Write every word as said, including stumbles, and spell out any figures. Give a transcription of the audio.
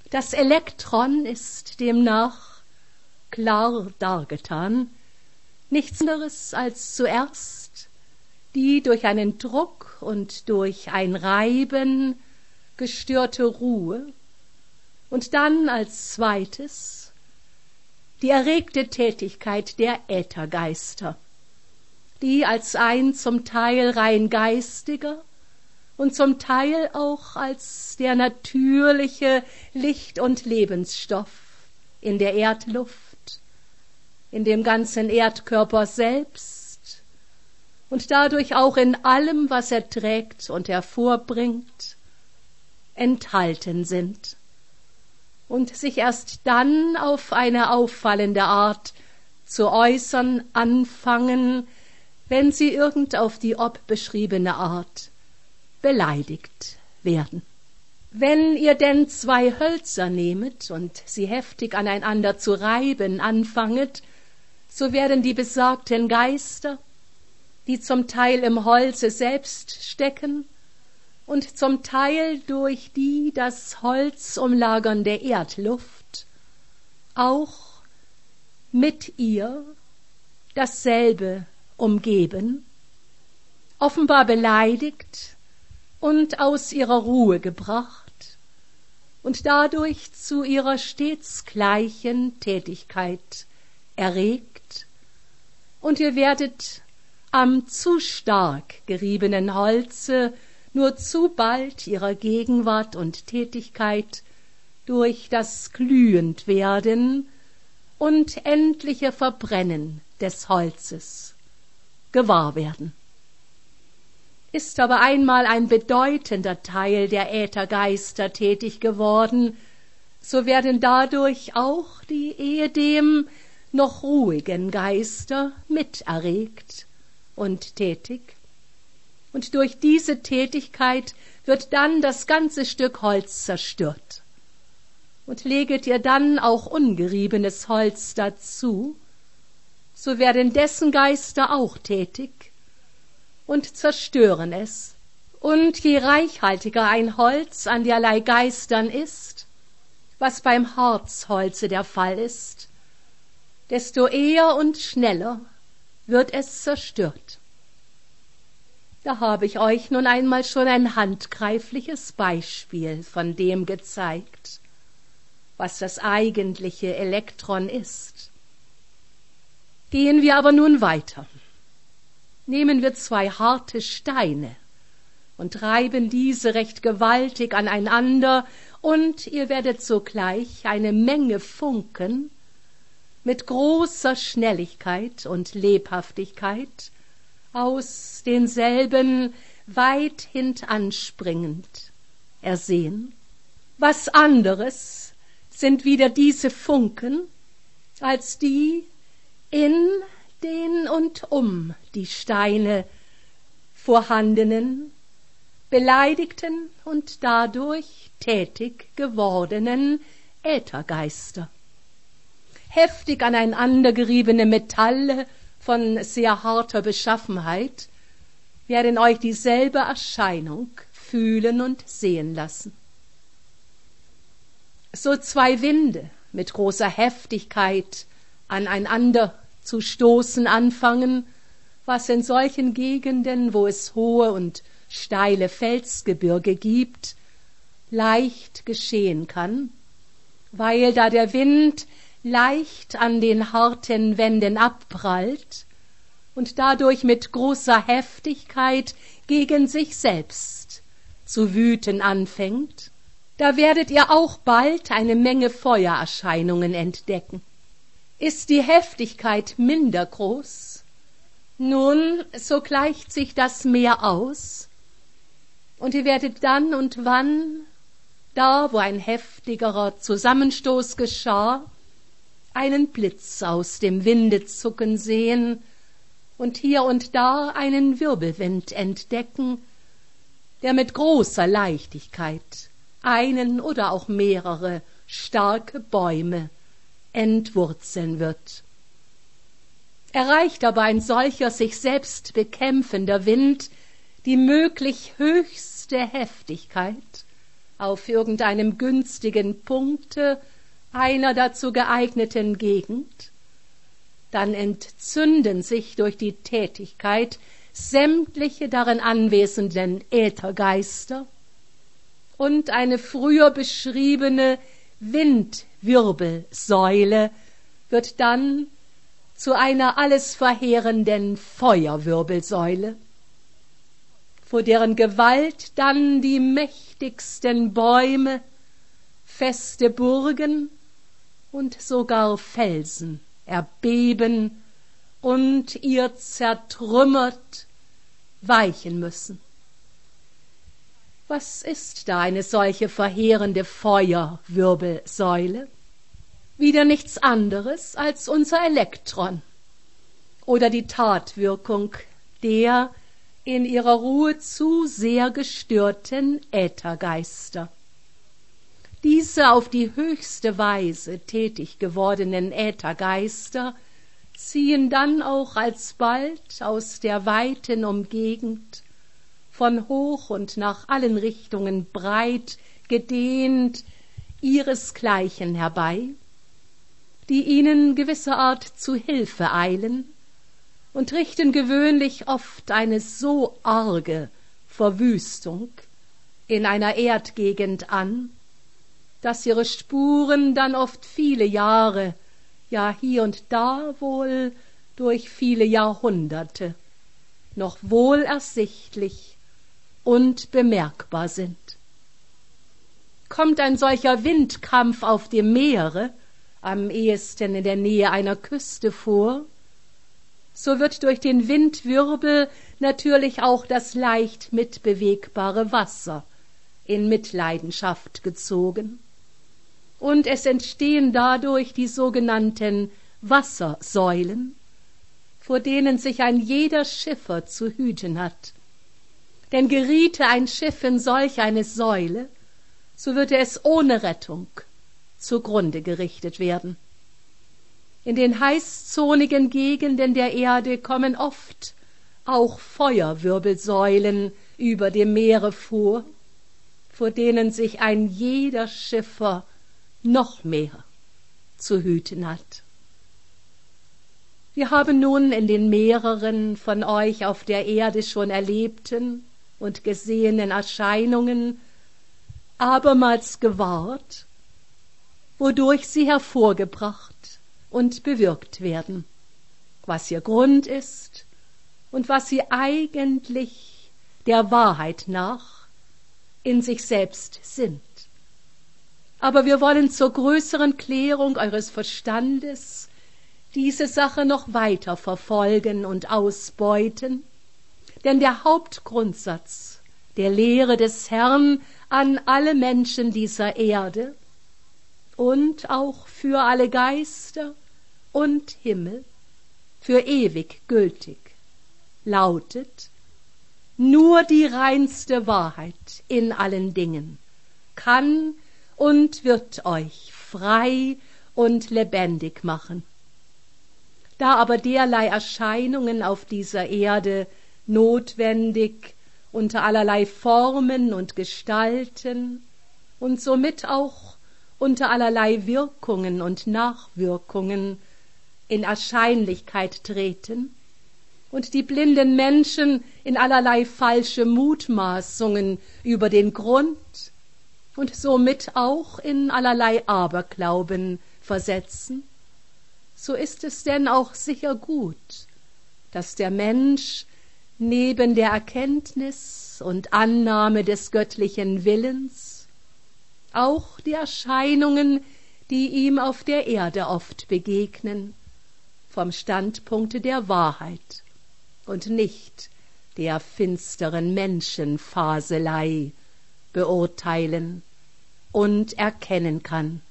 Das Elektron ist demnach klar dargetan, nichts anderes als zuerst die durch einen Druck und durch ein Reiben gestörte Ruhe und dann als zweites die erregte Tätigkeit der Äthergeister, die als ein zum Teil rein geistiger und zum Teil auch als der natürliche Licht- und Lebensstoff in der Erdluft, in dem ganzen Erdkörper selbst und dadurch auch in allem, was er trägt und hervorbringt, enthalten sind und sich erst dann auf eine auffallende Art zu äußern anfangen, wenn sie irgend auf die ob beschriebene Art beleidigt werden. Wenn ihr denn zwei Hölzer nehmet und sie heftig aneinander zu reiben anfanget, so werden die besagten Geister, die zum Teil im Holze selbst stecken und zum Teil durch die das Holz umlagernde Erdluft, auch mit ihr dasselbe umgeben, offenbar beleidigt und aus ihrer Ruhe gebracht und dadurch zu ihrer stets gleichen Tätigkeit erregt, und ihr werdet am zu stark geriebenen Holze nur zu bald ihrer Gegenwart und Tätigkeit durch das Glühendwerden und endliche Verbrennen des Holzes gewahr werden. Ist aber einmal ein bedeutender Teil der Äthergeister tätig geworden, so werden dadurch auch die ehedem noch ruhigen Geister miterregt und tätig, und durch diese Tätigkeit wird dann das ganze Stück Holz zerstört. Und leget ihr dann auch ungeriebenes Holz dazu, so werden dessen Geister auch tätig und zerstören es. Und je reichhaltiger ein Holz an derlei Geistern ist, was beim Harzholze der Fall ist, desto eher und schneller wird es zerstört. Da habe ich euch nun einmal schon ein handgreifliches Beispiel von dem gezeigt, was das eigentliche Elektron ist. Gehen wir aber nun weiter. Nehmen wir zwei harte Steine und reiben diese recht gewaltig aneinander, und ihr werdet sogleich eine Menge Funken mit großer Schnelligkeit und Lebhaftigkeit aus denselben weit hintanspringend ersehen. Was anderes sind wieder diese Funken als die in den und um die Steine vorhandenen, beleidigten und dadurch tätig gewordenen Äthergeister. Heftig aneinandergeriebene Metalle von sehr harter Beschaffenheit werden euch dieselbe Erscheinung fühlen und sehen lassen. So zwei Winde mit großer Heftigkeit aneinander zu stoßen anfangen, was in solchen Gegenden, wo es hohe und steile Felsgebirge gibt, leicht geschehen kann, weil da der Wind leicht an den harten Wänden abprallt und dadurch mit großer Heftigkeit gegen sich selbst zu wüten anfängt, da werdet ihr auch bald eine Menge Feuererscheinungen entdecken. Ist die Heftigkeit minder groß, nun, so gleicht sich das mehr aus, und ihr werdet dann und wann, da wo ein heftigerer Zusammenstoß geschah, einen Blitz aus dem Winde zucken sehen und hier und da einen Wirbelwind entdecken, der mit großer Leichtigkeit einen oder auch mehrere starke Bäume entwurzeln wird. Erreicht aber ein solcher sich selbst bekämpfender Wind die möglich höchste Heftigkeit, auf irgendeinem günstigen Punkte einer dazu geeigneten Gegend, dann entzünden sich durch die Tätigkeit sämtliche darin anwesenden Äthergeister und eine früher beschriebene Windwirbelsäule wird dann zu einer alles verheerenden Feuerwirbelsäule, vor deren Gewalt dann die mächtigsten Bäume, feste Burgen und sogar Felsen erbeben und ihr zertrümmert weichen müssen. Was ist da eine solche verheerende Feuerwirbelsäule? Wieder nichts anderes als unser Elektron oder die Tatwirkung der in ihrer Ruhe zu sehr gestörten Äthergeister. Diese auf die höchste Weise tätig gewordenen Äthergeister ziehen dann auch alsbald aus der weiten Umgegend, von hoch und nach allen Richtungen breit gedehnt, ihresgleichen herbei, die ihnen gewisserart zu Hilfe eilen und richten gewöhnlich oft eine so arge Verwüstung in einer Erdgegend an, dass ihre Spuren dann oft viele Jahre, ja hier und da wohl durch viele Jahrhunderte noch wohl ersichtlich und bemerkbar sind. Kommt ein solcher Windkampf auf dem Meere, am ehesten in der Nähe einer Küste vor, so wird durch den Windwirbel natürlich auch das leicht mitbewegbare Wasser in Mitleidenschaft gezogen, und es entstehen dadurch die sogenannten Wassersäulen, vor denen sich ein jeder Schiffer zu hüten hat. Denn geriete ein Schiff in solch eine Säule, so würde es ohne Rettung zugrunde gerichtet werden. In den heißzonigen Gegenden der Erde kommen oft auch Feuerwirbelsäulen über dem Meere vor, vor denen sich ein jeder Schiffer noch mehr zu hüten hat. Wir haben nun in den mehreren von euch auf der Erde schon erlebten und gesehenen Erscheinungen abermals gewahrt, wodurch sie hervorgebracht und bewirkt werden, was ihr Grund ist und was sie eigentlich der Wahrheit nach in sich selbst sind. Aber wir wollen zur größeren Klärung eures Verstandes diese Sache noch weiter verfolgen und ausbeuten, denn der Hauptgrundsatz der Lehre des Herrn an alle Menschen dieser Erde und auch für alle Geister und Himmel für ewig gültig lautet: Nur die reinste Wahrheit in allen Dingen kann und wird euch frei und lebendig machen. Da aber derlei Erscheinungen auf dieser Erde notwendig unter allerlei Formen und Gestalten und somit auch unter allerlei Wirkungen und Nachwirkungen in Erscheinlichkeit treten und die blinden Menschen in allerlei falsche Mutmaßungen über den Grund und somit auch in allerlei Aberglauben versetzen, so ist es denn auch sicher gut, dass der Mensch neben der Erkenntnis und Annahme des göttlichen Willens auch die Erscheinungen, die ihm auf der Erde oft begegnen, vom Standpunkte der Wahrheit und nicht der finsteren Menschenfaselei beurteilen und erkennen kann.